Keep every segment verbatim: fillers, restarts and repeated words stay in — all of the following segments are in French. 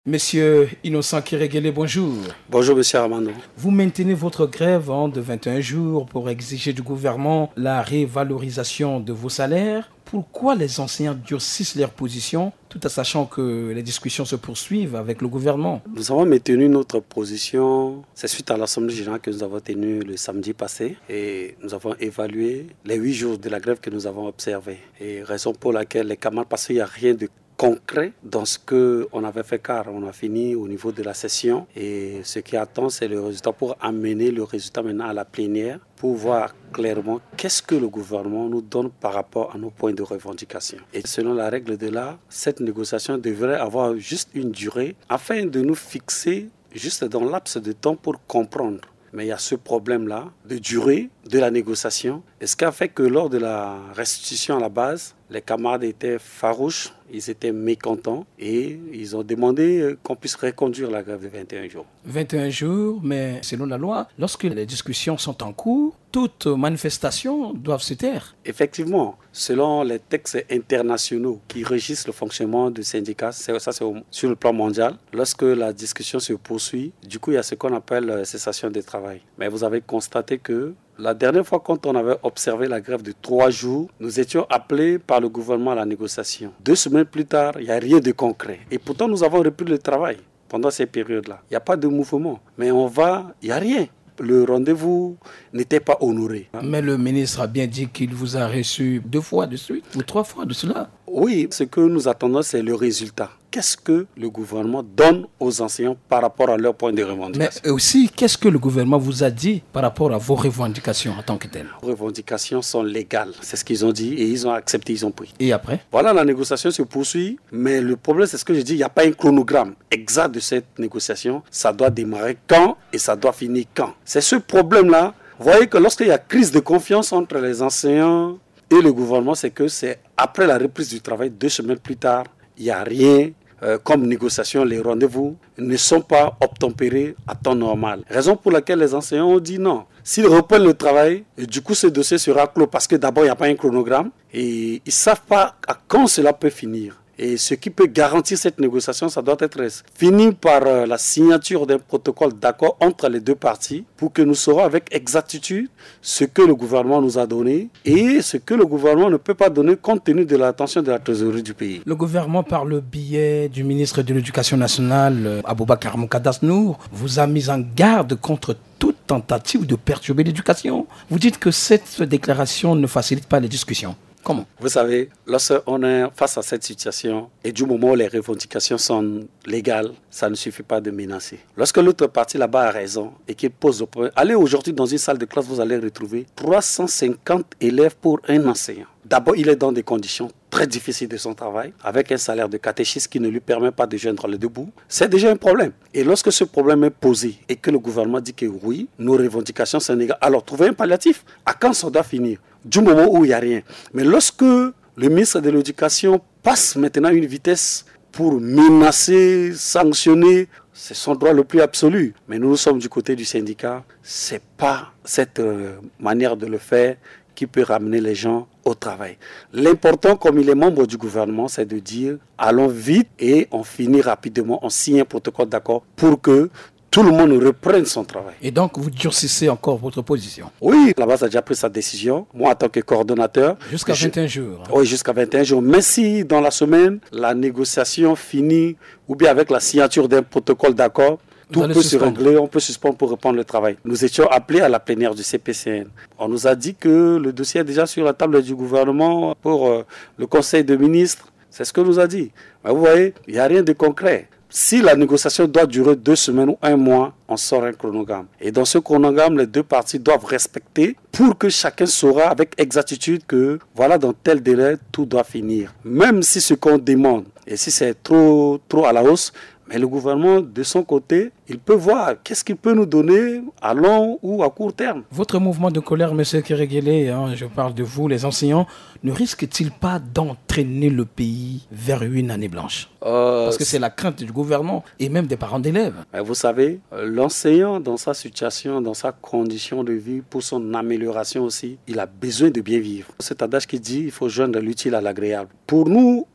Monsieur Innocent Kiréguélé, bonjour. Bonjour, monsieur Armando. Vous maintenez votre grève hein, de vingt et un jours pour exiger du gouvernement la révalorisation de vos salaires. Pourquoi les enseignants durcissent leur position tout en sachant que les discussions se poursuivent avec le gouvernement? Nous avons maintenu notre position, c'est suite à l'Assemblée générale que nous avons tenue le samedi passé et nous avons évalué les huit jours de la grève que nous avons observés. Et raison pour laquelle les camarades, parce qu'il n'y a rien de concret dans ce qu'on avait fait car on a fini au niveau de la session et ce qui attend c'est le résultat pour amener le résultat maintenant à la plénière pour voir clairement qu'est-ce que le gouvernement nous donne par rapport à nos points de revendication. Et selon la règle de l'art, cette négociation devrait avoir juste une durée afin de nous fixer juste dans le laps de temps pour comprendre. Mais il y a ce problème-là de durée de la négociation. Et ce qui a fait que lors de la restitution à la base, les camarades étaient farouches, ils étaient mécontents et ils ont demandé qu'on puisse reconduire la grève de vingt et un jours. vingt et un jours, mais selon la loi, lorsque les discussions sont en cours, toutes manifestations doivent se taire. Effectivement, selon les textes internationaux qui régissent le fonctionnement du syndicat, ça c'est sur le plan mondial, lorsque la discussion se poursuit, du coup il y a ce qu'on appelle cessation de travail. Mais vous avez constaté que la dernière fois, quand on avait observé la grève de trois jours, nous étions appelés par le gouvernement à la négociation. Deux semaines plus tard, il n'y a rien de concret. Et pourtant, nous avons repris le travail pendant ces périodes-là. Il n'y a pas de mouvement. Mais on va, il n'y a rien. Le rendez-vous n'était pas honoré. Mais le ministre a bien dit qu'il vous a reçu deux fois de suite ou trois fois de cela. Oui, ce que nous attendons, c'est le résultat. Qu'est-ce que le gouvernement donne aux enseignants par rapport à leurs points de revendication? Mais aussi, qu'est-ce que le gouvernement vous a dit par rapport à vos revendications en tant que telles? Les revendications sont légales, c'est ce qu'ils ont dit et ils ont accepté, ils ont pris. Et après? Voilà, la négociation se poursuit, mais le problème, c'est ce que je dis, il n'y a pas un chronogramme exact de cette négociation. Ça doit démarrer quand et ça doit finir quand. C'est ce problème-là. Vous voyez que lorsqu'il y a crise de confiance entre les enseignants et le gouvernement, c'est que c'est après la reprise du travail, deux semaines plus tard, il n'y a rien. Euh, comme négociation, les rendez-vous ne sont pas obtempérés à temps normal. Raison pour laquelle les enseignants ont dit non. S'ils reprennent le travail, et du coup ce dossier sera clos parce que d'abord il n'y a pas un chronogramme et ils ne savent pas à quand cela peut finir. Et ce qui peut garantir cette négociation, ça doit être fini par euh, la signature d'un protocole d'accord entre les deux parties pour que nous saurons avec exactitude ce que le gouvernement nous a donné et ce que le gouvernement ne peut pas donner compte tenu de l'attention de la trésorerie du pays. Le gouvernement, par le biais du ministre de l'Éducation nationale, Aboubacar Moukadas Nour, vous a mis en garde contre toute tentative de perturber l'éducation. Vous dites que cette déclaration ne facilite pas les discussions. Comment? Vous savez, lorsqu'on est face à cette situation et du moment où les revendications sont légales, ça ne suffit pas de menacer. Lorsque l'autre partie là-bas a raison et qu'il pose le problème, allez aujourd'hui dans une salle de classe, vous allez retrouver trois cent cinquante élèves pour un enseignant. D'abord, il est dans des conditions très difficiles de son travail, avec un salaire de catéchiste qui ne lui permet pas de joindre les deux bouts. C'est déjà un problème. Et lorsque ce problème est posé et que le gouvernement dit que oui, nos revendications sont négales, alors trouvez un palliatif. À quand ça doit finir? Du moment où il n'y a rien. Mais lorsque le ministre de l'Éducation passe maintenant à une vitesse pour menacer, sanctionner, c'est son droit le plus absolu. Mais nous, nous sommes du côté du syndicat. Ce n'est pas cette euh, manière de le faire qui peut ramener les gens au travail. L'important, comme il est membre du gouvernement, c'est de dire allons vite et on finit rapidement, on signe un protocole d'accord pour que tout le monde reprenne son travail. Et donc, vous durcissez encore votre position? Oui, la base a déjà pris sa décision. Moi, en tant que coordonnateur... Jusqu'à vingt et un jours. Hein. Oui, jusqu'à vingt et un jours. Mais si, dans la semaine, la négociation finit, ou bien avec la signature d'un protocole d'accord, tout peut se régler, on peut suspendre pour reprendre le travail. Nous étions appelés à la plénière du C P C N. On nous a dit que le dossier est déjà sur la table du gouvernement pour euh, le Conseil des ministres. C'est ce que nous a dit. Mais vous voyez, il n'y a rien de concret. Si la négociation doit durer deux semaines ou un mois, on sort un chronogramme. Et dans ce chronogramme, les deux parties doivent respecter pour que chacun saura avec exactitude que, voilà, dans tel délai, tout doit finir. Même si ce qu'on demande, et si c'est trop, trop à la hausse, mais le gouvernement, de son côté, il peut voir qu'est-ce qu'il peut nous donner à long ou à court terme. Votre mouvement de colère, M. Kiréguélé, hein, je parle de vous, les enseignants, ne risque-t-il pas d'entraîner le pays vers une année blanche? euh, Parce que c'est la crainte du gouvernement et même des parents d'élèves. Vous savez, l'enseignant, dans sa situation, dans sa condition de vie, pour son amélioration aussi, il a besoin de bien vivre. C'est un adage qui dit qu'il faut joindre l'utile à l'agréable. Pour nous,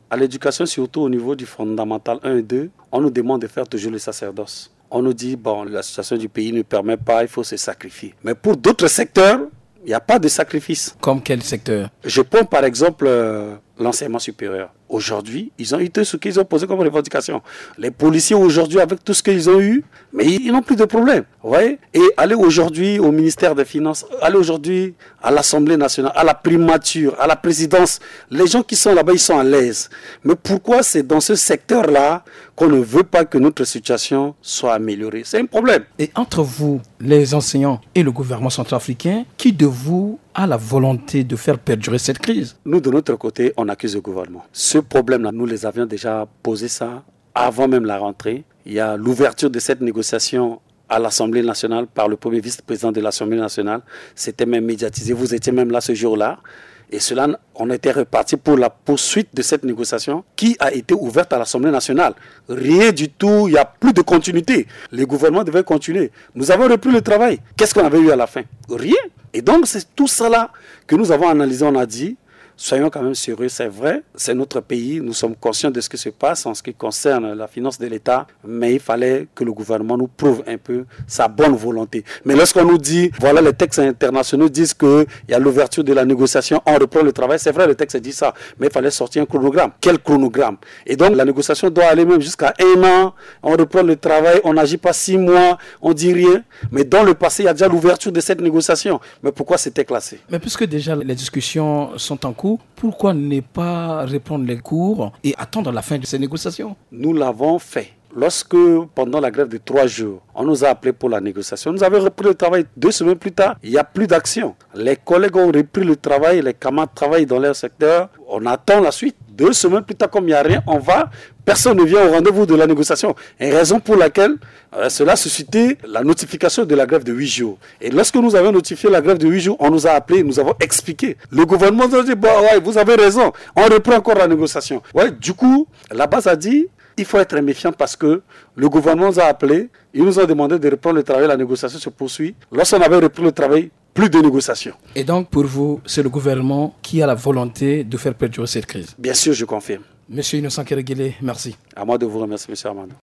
À l'éducation, surtout au niveau du fondamental un et deux, on nous demande de faire toujours le sacerdoce. On nous dit, bon, la situation du pays ne permet pas, il faut se sacrifier. Mais pour d'autres secteurs, il n'y a pas de sacrifice. Comme quel secteur? Je prends par exemple euh, l'enseignement supérieur. Aujourd'hui, ils ont eu tout ce qu'ils ont posé comme revendication. Les policiers aujourd'hui, avec tout ce qu'ils ont eu, mais ils, ils n'ont plus de problème. Vous voyez? Et aller aujourd'hui au ministère des Finances, aller aujourd'hui à l'Assemblée nationale, à la primature, à la présidence, les gens qui sont là-bas, ils sont à l'aise. Mais pourquoi c'est dans ce secteur-là qu'on ne veut pas que notre situation soit améliorée? C'est un problème. Et entre vous, les enseignants et le gouvernement centrafricain, qui de vous a la volonté de faire perdurer cette crise? Nous, de notre côté, on accuse le gouvernement. Ce problème-là, nous les avions déjà posé ça avant même la rentrée. Il y a l'ouverture de cette négociation à l'Assemblée nationale par le premier vice-président de l'Assemblée nationale. C'était même médiatisé. Vous étiez même là ce jour-là. Et cela, on était reparti pour la poursuite de cette négociation qui a été ouverte à l'Assemblée nationale. Rien du tout, il n'y a plus de continuité. Le gouvernement devait continuer. Nous avons repris le travail. Qu'est-ce qu'on avait eu à la fin? Rien. Et donc, c'est tout cela que nous avons analysé. On a dit, soyons quand même sérieux, c'est vrai, c'est notre pays, nous sommes conscients de ce qui se passe en ce qui concerne la finance de l'État, mais il fallait que le gouvernement nous prouve un peu sa bonne volonté. Mais lorsqu'on nous dit, voilà, les textes internationaux disent qu'il y a l'ouverture de la négociation, on reprend le travail, c'est vrai, le texte dit ça, mais il fallait sortir un chronogramme. Quel chronogramme? Et donc, la négociation doit aller même jusqu'à un an, on reprend le travail, on n'agit pas six mois, on dit rien, mais dans le passé, il y a déjà l'ouverture de cette négociation. Mais pourquoi c'était classé? Mais puisque déjà les discussions sont en cours, pourquoi ne pas reprendre les cours et attendre la fin de ces négociations? Nous l'avons fait. Lorsque, pendant la grève de trois jours, on nous a appelés pour la négociation, nous avons repris le travail deux semaines plus tard. Il n'y a plus d'action. Les collègues ont repris le travail, les camarades travaillent dans leur secteur. On attend la suite. Deux semaines plus tard, comme il n'y a rien, on va. Personne ne vient au rendez-vous de la négociation. Et raison pour laquelle euh, cela a suscité la notification de la grève de huit jours. Et lorsque nous avons notifié la grève de huit jours, on nous a appelés, nous avons expliqué. Le gouvernement nous a dit, bon, ouais, vous avez raison, on reprend encore la négociation. Ouais, du coup, la base a dit, il faut être méfiant parce que le gouvernement nous a appelés, il nous a demandé de reprendre le travail, la négociation se poursuit. Lorsqu'on avait repris le travail, plus de négociations. Et donc, pour vous, c'est le gouvernement qui a la volonté de faire perdurer cette crise? Bien sûr, je confirme. Monsieur Innocent Keregele, merci. À moi de vous remercier, monsieur Armando.